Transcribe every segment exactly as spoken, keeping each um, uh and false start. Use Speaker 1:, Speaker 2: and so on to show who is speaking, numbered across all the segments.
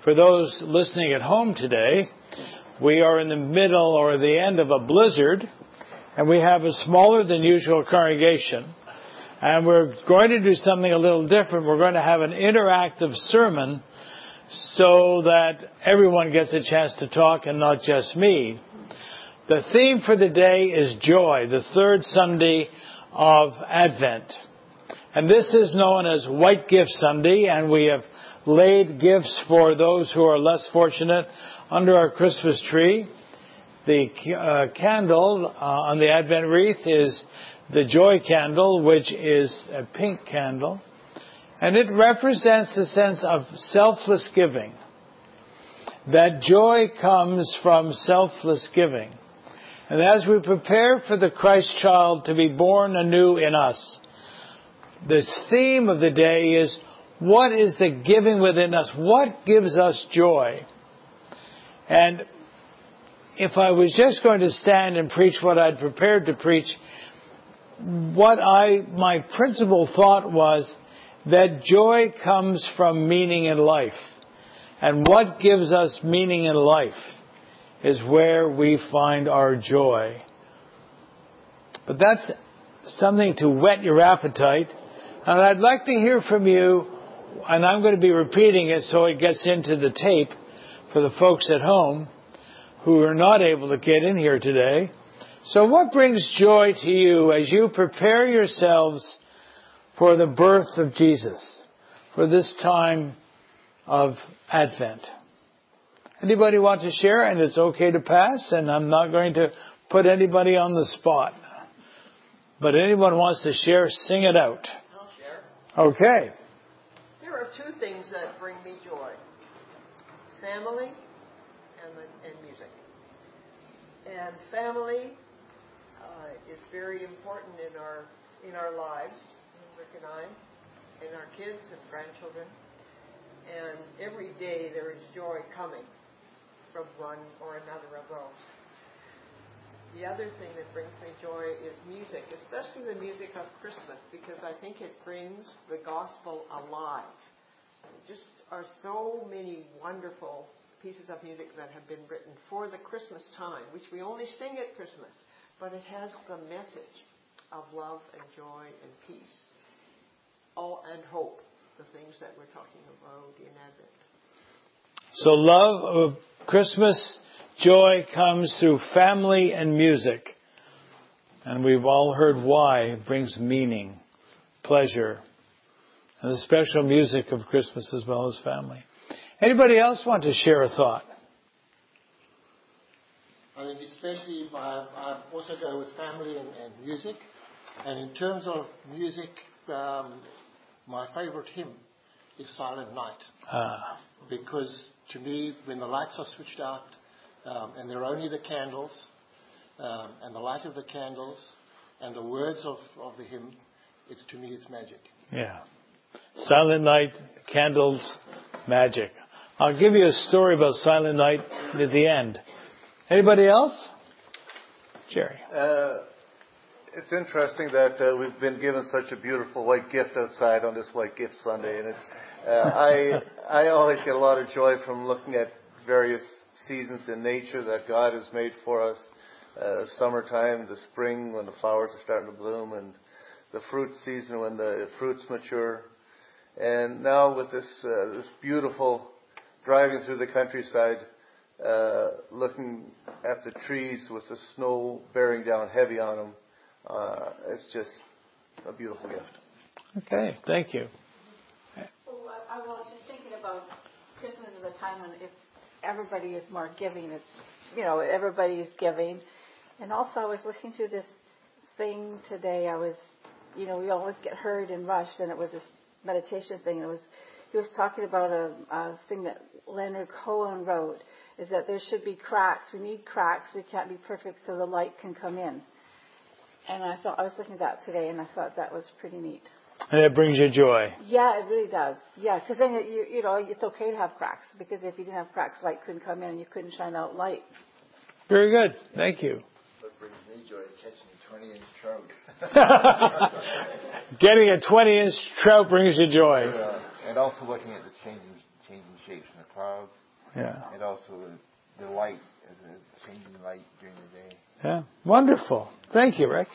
Speaker 1: For those listening at home today, we are in the middle or the end of a blizzard, and we have a smaller than usual congregation. And we're going to do something a little different. We're going to have an interactive sermon so that everyone gets a chance to talk and not just me. The theme for the day is joy, the third Sunday of Advent. And this is known as White Gift Sunday, and we have laid gifts for those who are less fortunate under our Christmas tree. The uh, candle uh, on the Advent wreath is the joy candle, which is a pink candle. And it represents a sense of selfless giving. That joy comes from selfless giving. And as we prepare for the Christ child to be born anew in us, the theme of the day is, what is the giving within us? What gives us joy? And if I was just going to stand and preach what I'd prepared to preach, what I, my principal thought was that joy comes from meaning in life. And what gives us meaning in life is where we find our joy. But that's something to whet your appetite. And I'd like to hear from you, and I'm going to be repeating it so it gets into the tape for the folks at home who are not able to get in here today. So what brings joy to you as you prepare yourselves for the birth of Jesus, for this time of Advent? Anybody want to share? And it's okay to pass, and I'm not going to put anybody on the spot. But anyone wants to share, sing it out.
Speaker 2: I'll share.
Speaker 1: Okay.
Speaker 2: There are two things that bring me joy: family and, and music. And family uh, is very important in our in our lives, Rick and I, and our kids and grandchildren. And every day there is joy coming from one or another of those. The other thing that brings me joy is music, especially the music of Christmas, because I think it brings the gospel alive. There just are so many wonderful pieces of music that have been written for the Christmas time, which we only sing at Christmas, but it has the message of love and joy and peace, all and hope, the things that we're talking about in Advent.
Speaker 1: So love of Christmas, joy comes through family and music. And we've all heard why. It brings meaning, pleasure, and the special music of Christmas as well as family. Anybody else want to share a thought?
Speaker 3: I think especially I, I also go with family and, and music. And in terms of music, um, my favorite hymn is Silent Night.
Speaker 1: Ah.
Speaker 3: Because to me, when the lights are switched out um, and there are only the candles um, and the light of the candles and the words of, of the hymn, it's to me it's magic.
Speaker 1: Yeah. Silent Night, candles, magic. I'll give you a story about Silent Night at the end. Anybody else? Jerry.
Speaker 4: Uh, it's interesting that uh, we've been given such a beautiful white gift outside on this White Gift Sunday, and it's uh, I I always get a lot of joy from looking at various seasons in nature that God has made for us. Uh, summertime, the spring when the flowers are starting to bloom, and the fruit season when the fruits mature. And now with this uh, this beautiful driving through the countryside, uh, looking at the trees with the snow bearing down heavy on them, uh, it's just a beautiful gift.
Speaker 1: Okay, thank you.
Speaker 5: Well, I was just thinking about Christmas is a time when it's everybody is more giving. It's, you know, everybody is giving. And also I was listening to this thing today. I was, you know, we always get hurried and rushed, and it was this meditation thing. It was, he was talking about a, a thing that Leonard Cohen wrote, is that there should be cracks. We need cracks. We can't be perfect so the light can come in. And I thought, I was looking at that today, and I thought that was pretty neat.
Speaker 1: And it brings you joy.
Speaker 5: Yeah, it really does. Yeah, because then, it, you, you know, it's okay to have cracks, because if you didn't have cracks, light couldn't come in and you couldn't shine out light.
Speaker 1: Very good. Thank you.
Speaker 6: What brings me joy is catching a twenty-inch trout.
Speaker 1: Getting a twenty-inch trout brings you joy.
Speaker 6: Yeah. And also looking at the changing changing shapes in the clouds.
Speaker 1: Yeah.
Speaker 6: And also the, the light, the changing light during the day.
Speaker 1: Yeah. Wonderful. Thank you, Rick.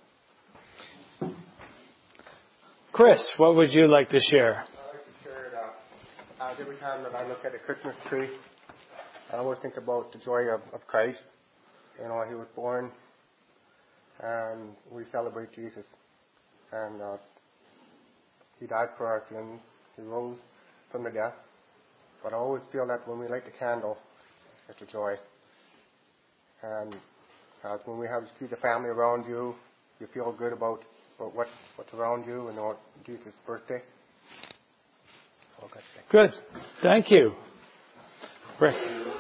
Speaker 1: Chris, what would you like to share?
Speaker 7: I like to share it. Uh, uh, every time that I look at a Christmas tree, I always think about the joy of, of Christ. You know, He was born, and we celebrate Jesus. And uh, He died for our sins. He rose from the death. But I always feel that when we light the candle, it's a joy. And uh, when we have see the family around you, you feel good about, about what, what's around you and on Jesus' birthday. Okay.
Speaker 1: Good. Thank you. Rick.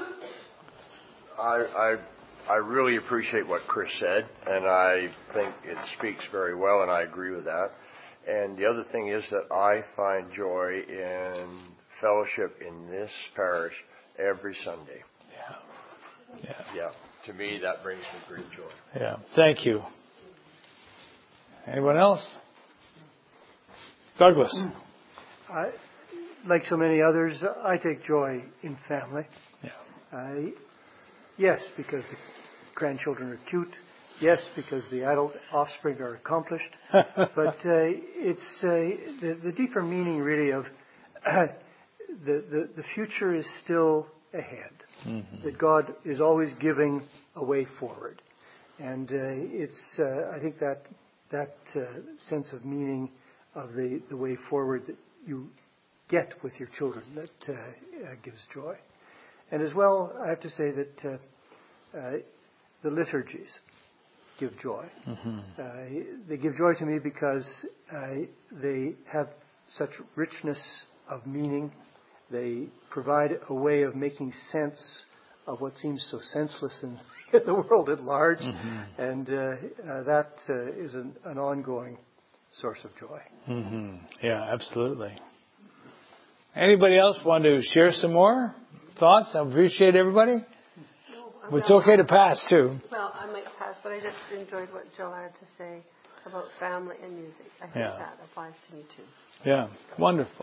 Speaker 8: I, I I really appreciate what Chris said, and I think it speaks very well, and I agree with that. And the other thing is that I find joy in fellowship in this parish every Sunday.
Speaker 1: Yeah. Yeah.
Speaker 8: Yeah. To me, that brings me great joy.
Speaker 1: Yeah. Thank you. Anyone else? Douglas.
Speaker 9: I, like so many others, I take joy in family.
Speaker 1: Yeah.
Speaker 9: I, yes, because the grandchildren are cute. Yes, because the adult offspring are accomplished. But uh, it's uh, the, the deeper meaning, really, of uh, the, the the future is still ahead. Mm-hmm. That God is always giving a way forward, and uh, it's uh, I think that that uh, sense of meaning of the, the way forward that you get with your children that uh, uh, gives joy. And as well, I have to say that uh, uh, the liturgies give joy. Mm-hmm. Uh, they give joy to me because uh, they have such richness of meaning. They provide a way of making sense of what seems so senseless in, in the world at large. Mm-hmm. And uh, uh, that uh, is an, an ongoing source of joy.
Speaker 1: Mm-hmm. Yeah, absolutely. Anybody else want to share some more thoughts? I appreciate everybody. No, it's okay to pass, too.
Speaker 10: Well, I might pass, but I just enjoyed what Joe had to say about family and music. I think yeah. that applies to me, too.
Speaker 1: Yeah, wonderful.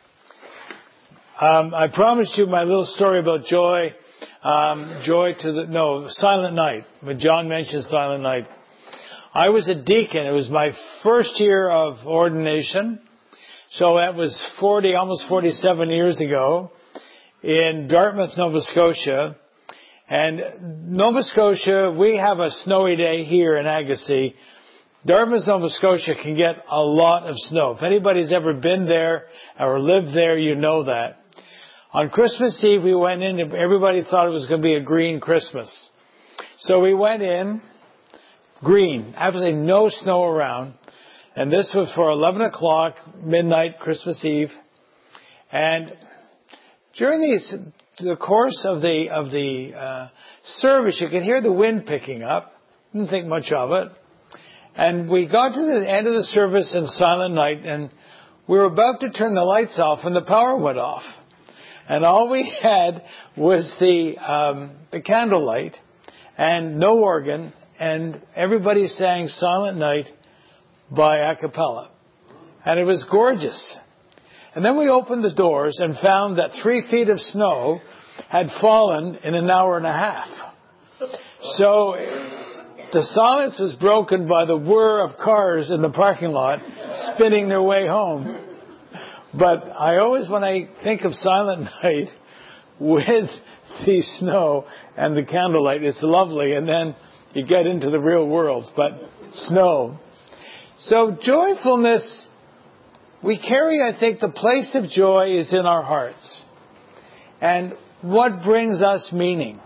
Speaker 1: Um, I promised you my little story about joy. Um, joy to the, no, Silent Night. When John mentioned Silent Night. I was a deacon. It was my first year of ordination. So that was forty, almost forty-seven years ago in Dartmouth, Nova Scotia. And Nova Scotia, we have a snowy day here in Agassiz. Dartmouth, Nova Scotia can get a lot of snow. If anybody's ever been there or lived there, you know that. On Christmas Eve, we went in and everybody thought it was going to be a green Christmas. So we went in, green, absolutely no snow around. And this was for eleven o'clock, midnight, Christmas Eve. And during these, the course of the of the uh, service, you could hear the wind picking up. Didn't think much of it. And we got to the end of the service in Silent Night, and we were about to turn the lights off, and the power went off. And all we had was the um, the candlelight, and no organ, and everybody sang Silent Night by a cappella. And it was gorgeous. And then we opened the doors and found that three feet of snow had fallen in an hour and a half. So the silence was broken by the whir of cars in the parking lot spinning their way home. But I always, when I think of Silent Night with the snow and the candlelight, it's lovely. And then you get into the real world. But snow. So joyfulness, we carry, I think, the place of joy is in our hearts. And what brings us meaning?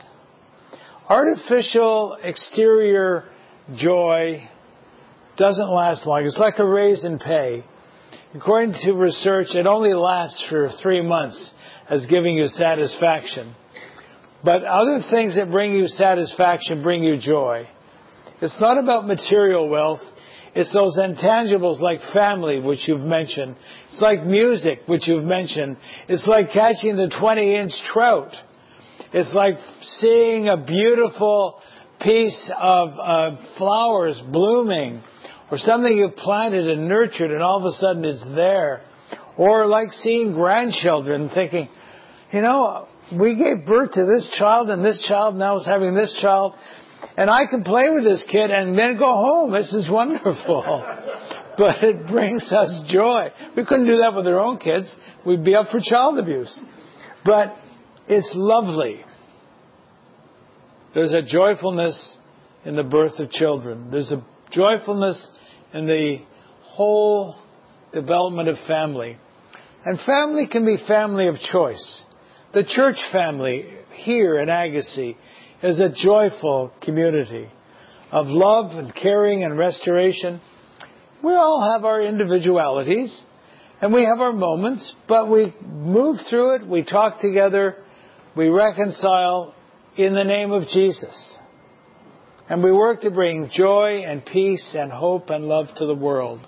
Speaker 1: Artificial exterior joy doesn't last long. It's like a raise in pay. According to research, it only lasts for three months as giving you satisfaction. But other things that bring you satisfaction bring you joy. It's not about material wealth. It's those intangibles like family, which you've mentioned. It's like music, which you've mentioned. It's like catching the twenty-inch trout. It's like seeing a beautiful piece of uh, flowers blooming, or something you've planted and nurtured, and all of a sudden it's there. Or like seeing grandchildren thinking, you know, we gave birth to this child and this child now is having this child. And I can play with this kid and then go home. This is wonderful. But it brings us joy. We couldn't do that with our own kids. We'd be up for child abuse. But it's lovely. There's a joyfulness in the birth of children. There's a joyfulness in the whole development of family. And family can be family of choice. The church family here in Agassiz is a joyful community of love and caring and restoration. We all have our individualities and we have our moments, but we move through it, we talk together, we reconcile in the name of Jesus. And we work to bring joy and peace and hope and love to the world.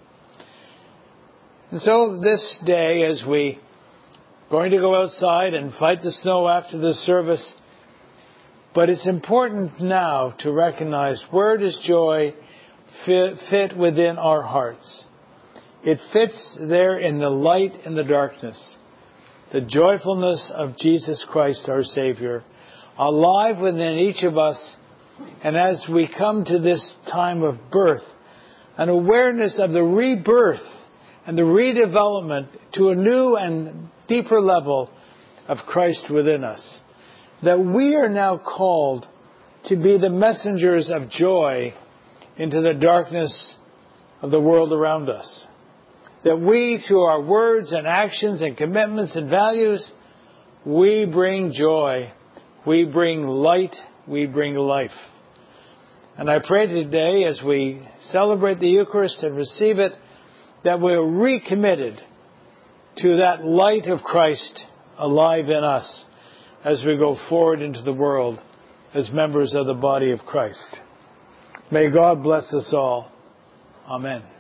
Speaker 1: And so this day, as we going to go outside and fight the snow after the service, but it's important now to recognize where does joy fit, fit within our hearts. It fits there in the light and the darkness. The joyfulness of Jesus Christ, our Savior, alive within each of us. And as we come to this time of birth, an awareness of the rebirth and the redevelopment to a new and deeper level of Christ within us. That we are now called to be the messengers of joy into the darkness of the world around us. That we, through our words and actions and commitments and values, we bring joy, we bring light, we bring life. And I pray today, as we celebrate the Eucharist and receive it, that we're recommitted to that light of Christ alive in us as we go forward into the world as members of the body of Christ. May God bless us all. Amen.